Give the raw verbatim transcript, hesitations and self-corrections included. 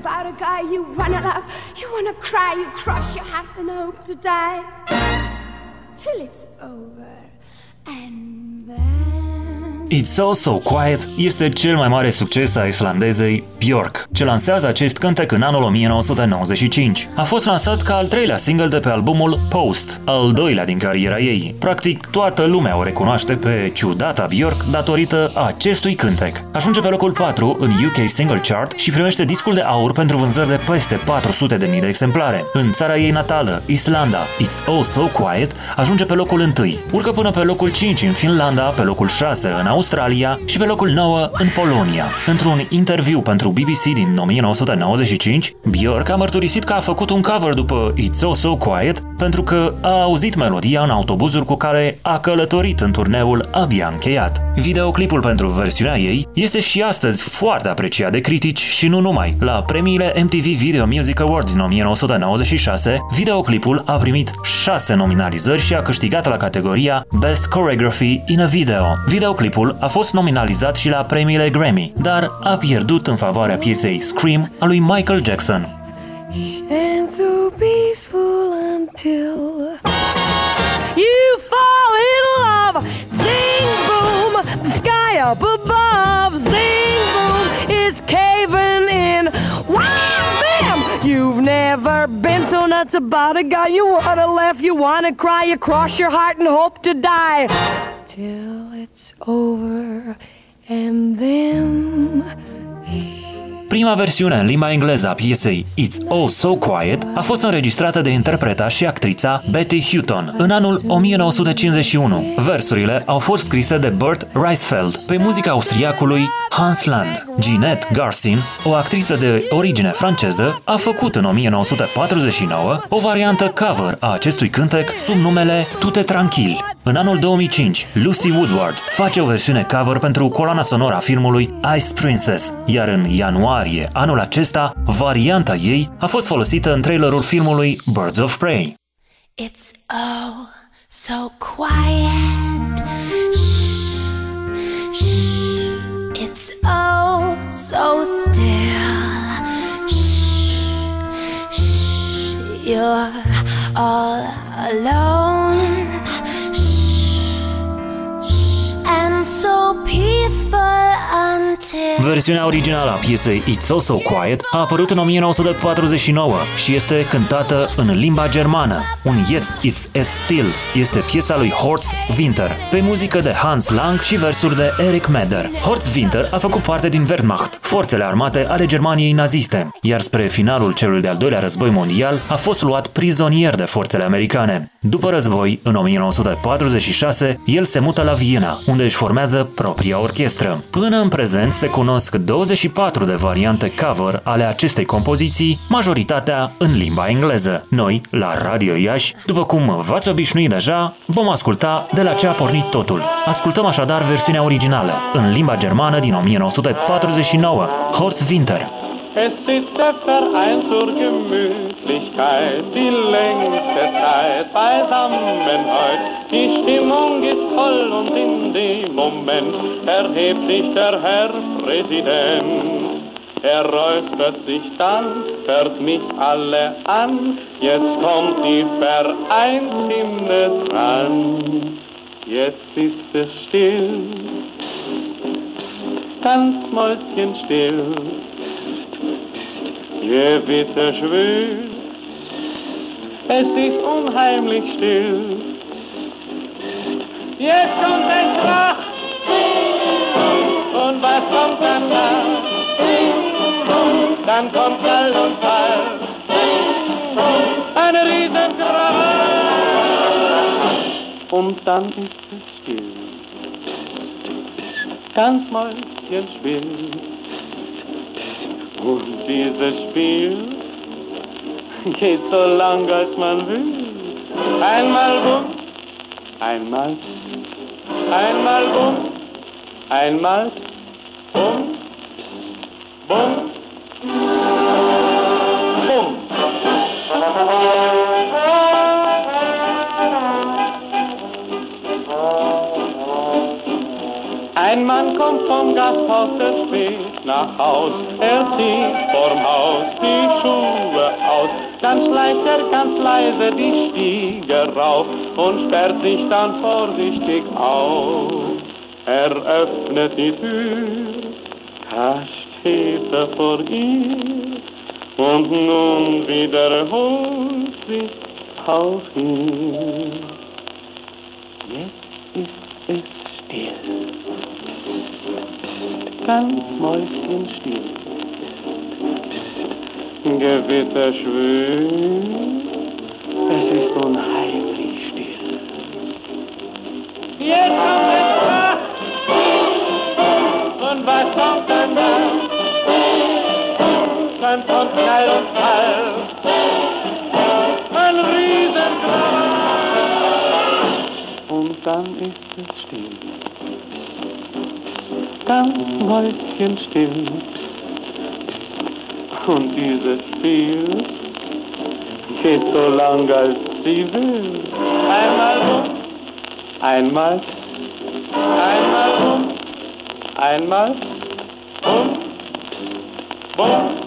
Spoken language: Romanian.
about a guy you wanna love, you wanna cry, you cross your heart and hope to die till it's over. And then It's So So Quiet este cel mai mare succes a islandezei Björk, ce lansează acest cântec în anul o mie nouă sute nouăzeci și cinci. A fost lansat ca al treilea single de pe albumul Post, al doilea din cariera ei. Practic, toată lumea o recunoaște pe ciudata Björk datorită acestui cântec. Ajunge pe locul patru în U K Single Chart și primește discul de aur pentru vânzări de peste patru sute de mii de exemplare. În țara ei natală, Islanda, It's Oh So Quiet ajunge pe locul unu. Urcă până pe locul cinci în Finlanda, pe locul șase în Australia și pe locul nouă în Polonia. Într-un interviu pentru B B C din o mie nouă sute nouăzeci și cinci, Björk a mărturisit că a făcut un cover după It's So So Quiet pentru că a auzit melodia în autobuzul cu care a călătorit în turneul abia încheiat. Videoclipul pentru versiunea ei este și astăzi foarte apreciat de critici și nu numai. La premiile M T V Video Music Awards din o mie nouă sute nouăzeci și șase, videoclipul a primit șase nominalizări și a câștigat la categoria Best Choreography in a Video. Videoclipul a fost nominalizat și la premiile Grammy, dar a pierdut în favoarea piesei Scream a lui Michael Jackson. And so peaceful until you fall in love. Sing boom, the sky up above. Sing boom, it's caving in. Wow, bam! You've never been so nuts about a guy. You wanna laugh, you wanna cry, you cross your heart and hope to die till it's over, and then Prima versiune în limba engleză a piesei It's Oh So Quiet a fost înregistrată de interpreta și actrița Betty Hutton în anul o mie nouă sute cincizeci și unu. Versurile au fost scrise de Bert Reisfeld pe muzica austriacului Hans Land. Ginette Garcin, o actriță de origine franceză, a făcut în o mie nouă sute patruzeci și nouă o variantă cover a acestui cântec sub numele Tute Tranquil. În anul două mii cinci, Lucy Woodward face o versiune cover pentru coloana sonoră a filmului Ice Princess, iar în ianuarie anul acesta, varianta ei a fost folosită în trailerul filmului Birds of Prey. it's oh so quiet. Shh, shh. It's oh so still. Shh, shh. You're all alone. And so peaceful until Versiunea originală a piesei It's So So Quiet a apărut în o mie nouă sute patruzeci și nouă și este cântată în limba germană. Un Jetzt ist es still este piesa lui Horst Winter, pe muzică de Hans Lang și versuri de Erich Meder. Horst Winter a făcut parte din Wehrmacht, forțele armate ale Germaniei naziste, iar spre finalul celui de-al doilea război mondial a fost luat prizonier de forțele americane. După război, în o mie nouă sute patruzeci și șase, el se mută la Viena, unde își formează propria orchestră. Până în prezent se cunosc douăzeci și patru de variante cover ale acestei compoziții, majoritatea în limba engleză. Noi, la Radio Iași, după cum v-ați obișnuit deja, vom asculta de la ce a pornit totul. Ascultăm așadar versiunea originală, în limba germană din o mie nouă sute patruzeci și nouă, Horst Winter. Es sitzt der Verein zur Gemütlichkeit, die längste Zeit beisammen heut. Die Stimmung ist toll und in dem Moment erhebt sich der Herr Präsident. Er räuspert sich dann, hört mich alle an, jetzt kommt die Vereinshymne dran. Jetzt ist es still, psst, psst, ganz mäuschenstill. Gewitter schwül, es ist unheimlich still. Psst, psst. Jetzt kommt ein Krach, und was kommt danach? Dann kommt Schall und Fall, ein Riesenkrach, und dann ist es still. Psst, psst, ganz mäuschenstill. Und dieses Spiel geht so lang, als man will. Einmal bumm, einmal psst, einmal bumm, einmal psst, bumm, psst, bumm, bumm. Ein Mann kommt vom Gasthaus sehr spät nach Haus, er zieht vorm Haus Dann schleicht er ganz leise die Stiege rauf und sperrt sich dann vorsichtig auf. Er öffnet die Tür, da steht er vor ihr und nun wiederholt sich auch ihn. Jetzt ist es still, psst, ganz mäuschenstill. Gewitter schwül, es ist unheimlich still. Jetzt kommt es Nacht, und was kommt dann da? Dann kommt Knall und Fall, ein Riesenkrach. Und dann ist es still, psst, psst, ganz mäuschenstill. Und dieses Spiel geht so lang, als sie will. Einmal rum, einmal pst, einmal rum, einmal pst, und pst, bumm.